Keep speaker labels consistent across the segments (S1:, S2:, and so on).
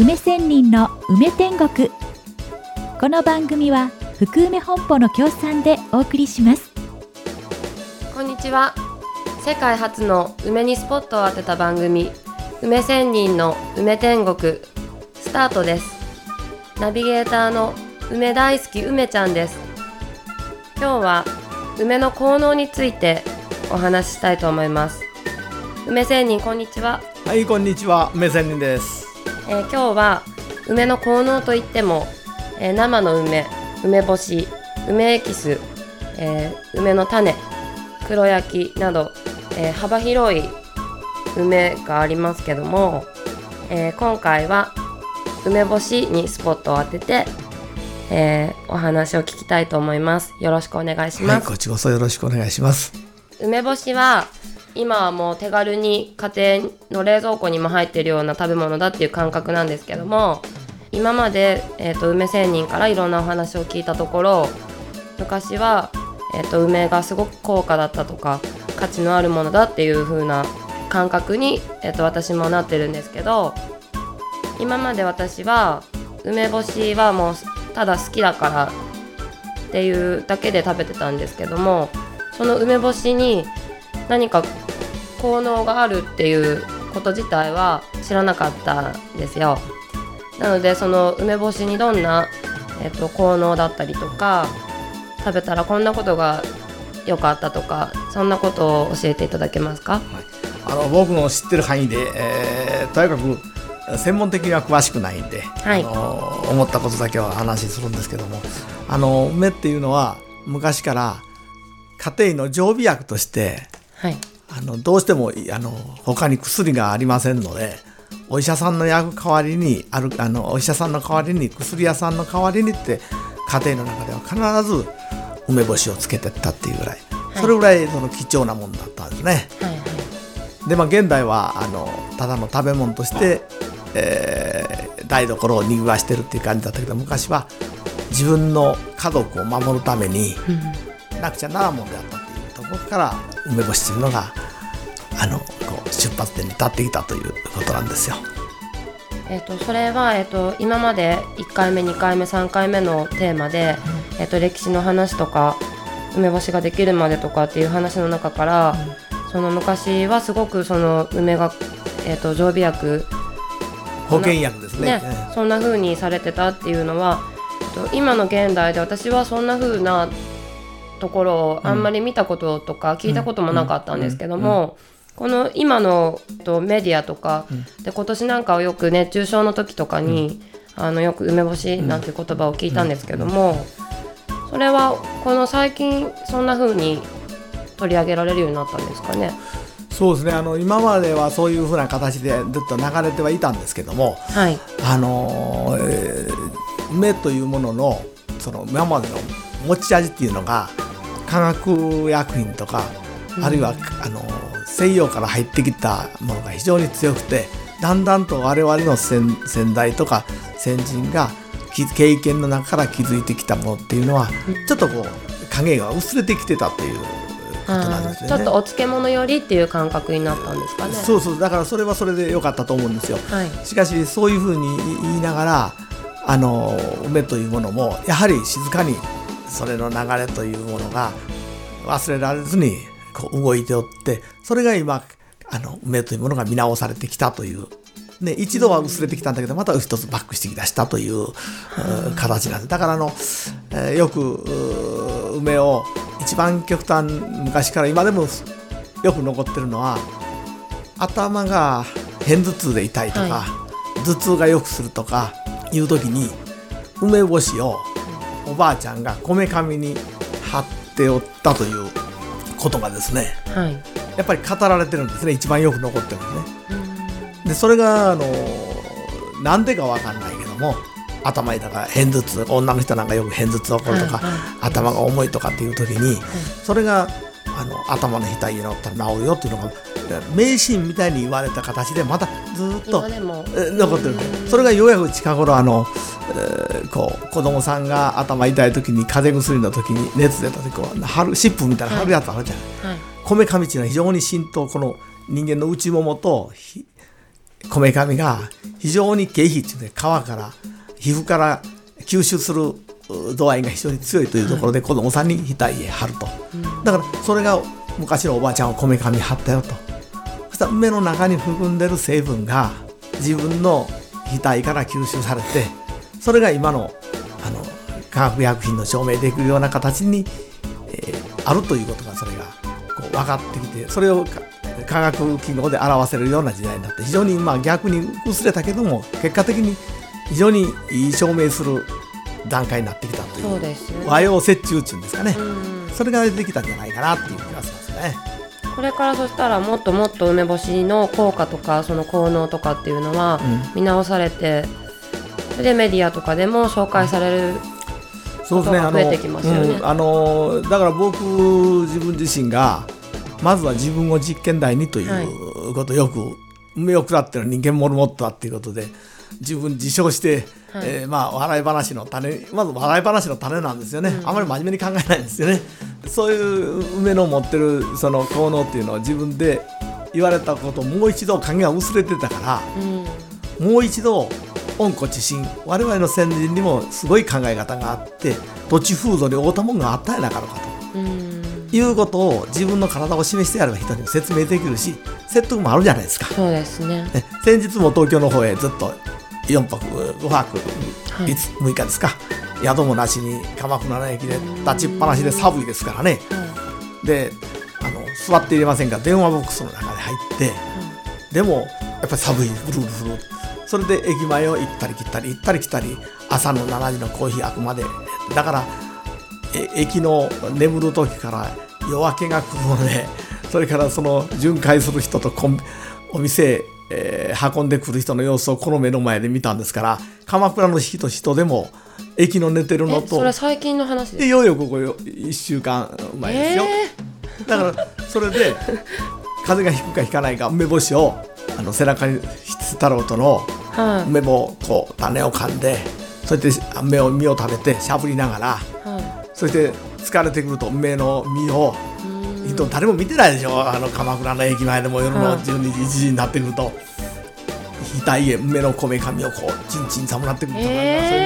S1: 梅仙人の梅天国。この番組は福梅本舗の協賛でお送りします。
S2: こんにちは。世界初の梅にスポットを当てた番組、梅仙人の梅天国スタートです。ナビゲーターの梅大好き梅ちゃんです。今日は梅の効能についてお話ししたいと思います。梅仙人、こんにちは。
S3: はい、こんにちは。梅仙人です。
S2: 今日は梅の効能といっても、生の梅、梅干し、梅エキス、梅の種、黒焼きなど、幅広い梅がありますけども、今回は梅干しにスポットを当てて、お話を聞きたいと思います。よろしくお願いします。
S3: はい、こっちこそよろしくお願いします。
S2: 梅干しは今はもう手軽に家庭の冷蔵庫にも入っているような食べ物だっていう感覚なんですけども、今まで、梅仙人からいろんなお話を聞いたところ、昔は、梅がすごく高価だったとか価値のあるものだっていう風な感覚に、私もなってるんですけど、今まで私は梅干しはもうただ好きだからっていうだけで食べてたんですけども、その梅干しに何か効能があるっていうこと自体は知らなかったんですよ。なのでその梅干しにどんな、効能だったりとか、食べたらこんなことが良かったとか、そんなことを教えていただけますか？
S3: はい、僕の知ってる範囲で、とにかく専門的には詳しくないんで、はい、思ったことだけは話するんですけども、梅っていうのは昔から家庭の常備薬として、はい、どうしても他に薬がありませんので、お医者さんの薬代わりにお医者さんの代わりに薬屋さんの代わりにって家庭の中では必ず梅干しをつけてったっていうぐらい、はい、それぐらい貴重なものだったんですね。はいはい、で現代はただの食べ物として、台所をにぎわしてるっていう感じだったけど、昔は自分の家族を守るためになくちゃならんものであったっていうところから梅干しというのが出発点に立ってきたということなんですよ。
S2: それは、今まで1回目2回目3回目のテーマで、歴史の話とか梅干しができるまでとかっていう話の中から、その昔はすごくその梅が、常備薬、
S3: 保険薬ですね、
S2: そんな風にされてたっていうのは、今の現代で私はそんな風なところをあんまり見たこととか聞いたこともなかったんですけども、この今のメディアとかで今年なんかはよく熱中症の時とかに、よく梅干しなんていう言葉を聞いたんですけども、それはこの最近そんな風に取り上げられるようになったんですかね？
S3: そうですね、今まではそういう風な形でずっと流れてはいたんですけども、はい、梅というもののその今までの持ち味っていうのが化学薬品とか、あるいは西洋から入ってきたものが非常に強くて、だんだんと我々の先代とか先人が経験の中から気づいてきたものっていうのは、ちょっと影が薄れてきてたということなんですよね。
S2: ちょっとお漬物よりっていう感覚になったんですかね。
S3: そうそう、だからそれはそれで良かったと思うんですよ。はい、しかしそういうふうに言いながら梅というものもやはり静かにそれの流れというものが忘れられずに動いておって、それが今梅というものが見直されてきたという、ね、一度は薄れてきたんだけどまた一つバックしてきだしたという、形なんです。だからよく梅を一番極端、昔から今でもよく残ってるのは、頭が片頭痛で痛いとか、はい、頭痛がよくするとかいう時に梅干しをおばあちゃんがこめかみに貼っておったということがですね、はい、やっぱり語られてるんですね。一番よく残ってるんですね。でそれがなんでかわかんないけども、頭痛が片頭痛、女の人なんかよく片頭痛起こるとか、はいはい、頭が重いとかっていう時に、はい、それが頭の額に乗ったら治るよっていうのが迷信みたいに言われた形でまたずっと残ってる。それがようやく近頃子供さんが頭痛い時に、風邪薬の時に熱出た時湿布みたいな貼るやつあるじゃない、はいはい、こめかみっていうのは非常に浸透、この人間の内ももとこめかみが非常に経皮っていうね、皮から皮膚から吸収する度合いが非常に強いというところで、子供さんに額へ貼ると、だからそれが昔のおばあちゃんはこめかみ貼ったよと。そしたら梅の中に含んでる成分が自分の額から吸収されて、それが今の化学薬品の証明できるような形に、あるということが、それがこう分かってきて、それを科学機能で表せるような時代になって、非常に逆に薄れたけども、結果的に非常にいい証明する段階になってきたという、
S2: そうですね、
S3: 和洋折衷っていうんですかね、それが出てきたんじゃないかなっていう気がしますね。
S2: これからそしたらもっともっと梅干しの効果とかその効能とかっていうのは見直されて、それでメディアとかでも紹介されることが増えてきますよね。
S3: だから僕自分自身がまずは自分を実験台にということをよく、梅を食らってる人間モルモットだっていうことで自分自称して、笑い話の種、まず笑い話の種なんですよね、あまり真面目に考えないんですよね。そういう梅の持ってるその効能っていうのを自分で言われたことをもう一度影が薄れてたから、もう一度温故知新、我々の先人にもすごい考え方があって、土地風土に合うたもんがあったんやなかろうかと、いうことを自分の体を示してやれば人にも説明できるし、説得もあるじゃないですか。
S2: そうですね。
S3: 先日も東京の方へずっと4泊5泊6日ですか、宿もなしに鎌倉の駅で立ちっぱなしで寒いですからね、で座っていれませんか、電話ボックスの中で入って、でもやっぱり寒い、ブルブルブル、それで駅前を行ったり来たり行ったり来たり、朝の7時のコーヒーあくまでだから、駅の眠る時から夜明けが来るので、それからその巡回する人とお店へ、運んでくる人の様子をこの目の前で見たんですから、鎌倉の人でも駅の寝てるのと、
S2: それ最近の話ですか？
S3: いよいよここ1週間前ですよ、だからそれで風邪がひくかひかないか、梅干しを背中に太郎との梅もこう種を噛んで、そして実を食べてしゃぶりながら、そして疲れてくると梅の実を誰も見てないでしょ、鎌倉の駅前でも夜の12時1時になってくると、額へ梅のこめかみをこうチンチンさもらってくると、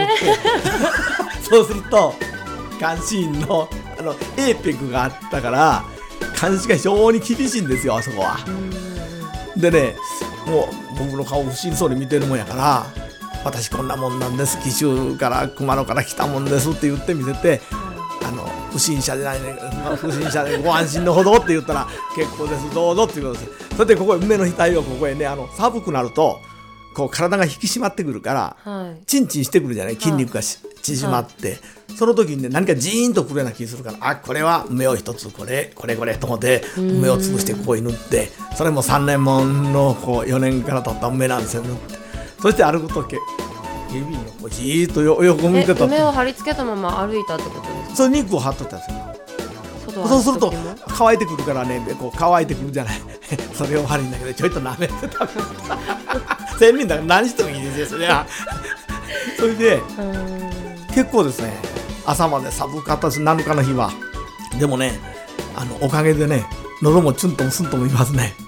S3: そうすると監視員のエーペックがあったから監視が非常に厳しいんですよ、あそこは。でね、もう僕の顔を不審そうに見てるもんやから、私こんなもんなんです、紀州から熊野から来たもんですって言って見せて、不審者でないね、不審者でご安心のほどって言ったら結構です、どうぞっていうことです。それでここへ梅の額をここへね、寒くなるとこう体が引き締まってくるから、チンチンしてくるじゃない、筋肉が縮まって、その時にね、何かジーンとくるような気がするから、これは梅を一つこれと思って梅を潰してここに塗って、それも3年もんのこう4年から取った梅なんですよ、塗って、そして歩くと警備員のこうじーっと横見てた。
S2: 梅を貼り付けたまま歩いたってことですか？
S3: それ肉を貼っとったんですよ。そうすると乾いてくるからね、こう乾いてくるじゃないそれを悪いんだけどちょいと舐めてた仙人だから何してもいいですよ、それはそれで結構ですね、朝まで寒かったです、7日の日は。でもね、おかげでね、喉もチュンともスンともいますね。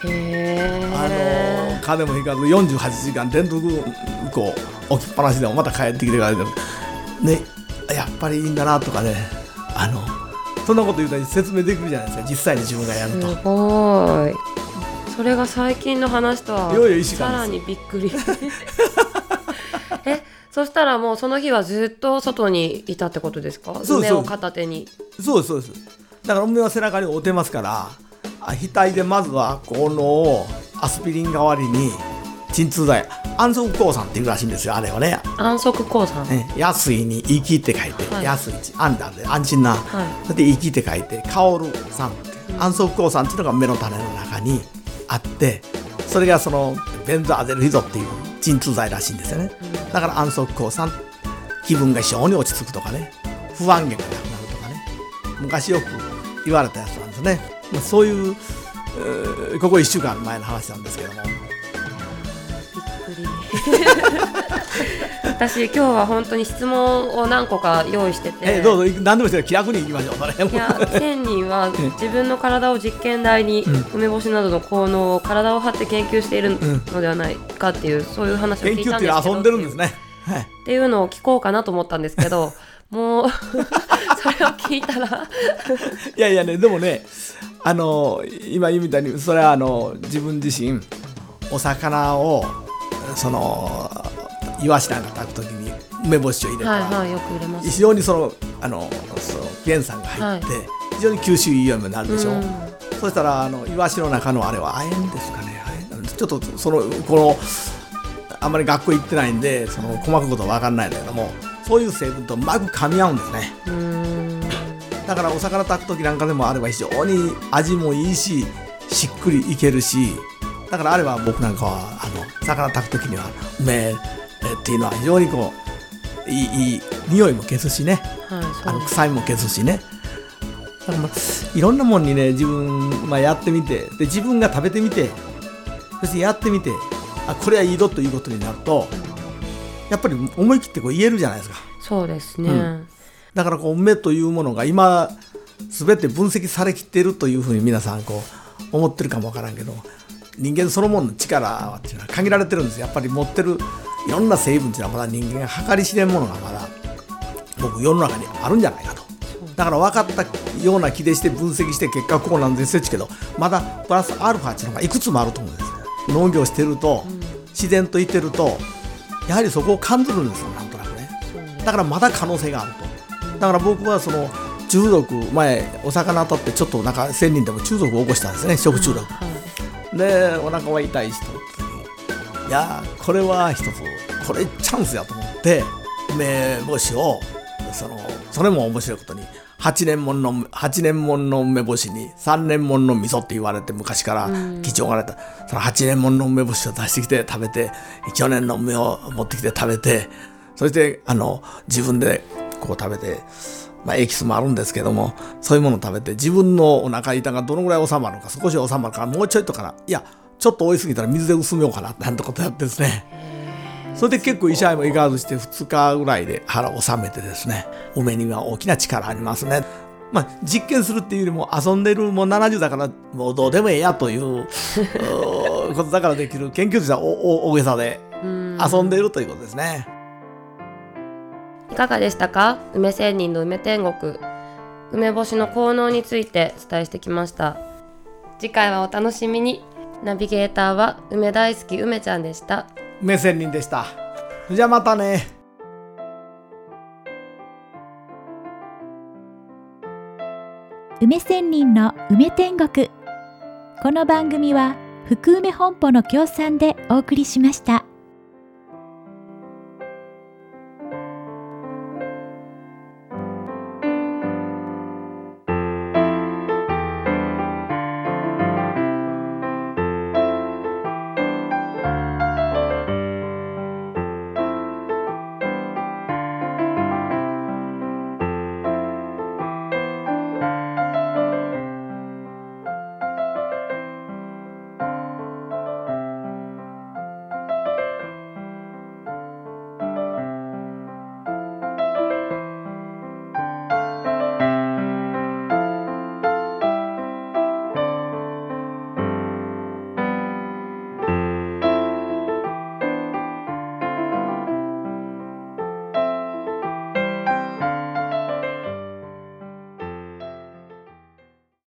S3: 風邪もひかず48時間連続こう起きっぱなしでもまた帰ってきてからね、やっぱりいいんだなとかね、そんなこと言うたら説明できるじゃないですか、実際に自分がやると。
S2: すごい。それが最近の話とはさらにびっくりそしたらもうその日はずっと外にいたってことですか？梅を片手に。
S3: そうです。だから梅は背中に負てますから、額でまずはこのアスピリン代わりに鎮痛剤、安息抗酸っていうらしいんですよ、あれはね。
S2: 安息抗酸、
S3: 安いに生きって書いて、安い安だで安心な、それで生きって書いて香る酸って、安息抗酸っていうのが梅の種の中にあって、それがそのベンゾアゼルヒドっていう鎮痛剤らしいんですよね。だから安息抗酸、気分が非常に落ち着くとかね、不安げがなくなるとかね、昔よく言われたやつなんですね。そういうここ1週間前の話なんですけども、
S2: 私今日は本当に質問を何個か用意してて、
S3: どうぞ何でもして気楽にいきましょう。それ
S2: いや1000人は自分の体を実験台に、梅干しなどの効能を体を張って研究しているのではないかっていう、そういう話を聞いたんですけど、
S3: 研究って遊んでるんですね、はい、
S2: っていうのを聞こうかなと思ったんですけどもうそれを聞いたら
S3: いやいやね、でもね、今言うみたいにそれは自分自身お魚をイワシなんか炊くときに梅干しを入れたら、
S2: はいはい、よく入れます。
S3: 非常にその原酸が入って、非常に吸収いいようになるでしょう。そしたらイワシの中のあれは亜鉛ですかね、ちょっとあんまり学校行ってないんで細かいことは分かんないんだけども、そういう成分とうまく噛み合うんですね。だからお魚炊く時なんかでもあれば非常に味もいいし、しっくりいけるし、だからあれば僕なんかは魚炊く時には梅っていうのは非常にいい匂いも消すしね、臭いも消すしね。だからいろんなもんにね、自分やってみて、で自分が食べてみて、そしてやってみて、これはいいぞということになると、やっぱり思い切って言えるじゃないですか。
S2: そうですね、
S3: だから梅というものが今全て分析されきっているというふうに皆さん思ってるかもわからんけど、人間そのものの力っていうのは限られてるんです。やっぱり持ってるいろんな成分っていうのはまだ人間が計り知れんものがまだ僕世の中にあるんじゃないかと。だから分かったような気でして分析して結果こうなんですよけど、まだプラスアルファっていうのがいくつもあると思うんです。農業してると、自然といてるとやはりそこを感じるんですよ、なんとなくね。だからまだ可能性があると。だから僕は中毒前お魚取ってちょっと1000人でも中毒を起こしたんですね、食中毒、でお腹は痛い人、いやこれは一つこれチャンスやと思って梅干しをそれも面白いことに8年もんの梅干しに3年もんの味噌って言われて昔から貴重がられた、その8年もんの梅干しを出してきて食べて、去年の梅を持ってきて食べて、そして自分で食べて、エキスもあるんですけども、そういうものを食べて自分のお腹痛がどのぐらい収まるのか、少し収まるからもうちょいとかな、いやちょっと多いすぎたら水で薄めようかななんてことやってですね、それで結構医者へも行かずして2日ぐらいで腹を収めてですね、梅には大きな力ありますね。実験するっていうよりも遊んでる、もう70だからもうどうでもええやということだからできる研究としては大げさで遊んでいるということですね。
S2: いかがでしたか？梅仙人の梅天国、梅干しの効能についてお伝えしてきました。次回はお楽しみに。ナビゲーターは梅大好き梅ちゃんでした。
S3: 梅仙人でした。じゃあまたね。
S1: 梅仙人の梅天国。この番組は福梅本舗の協賛でお送りしました。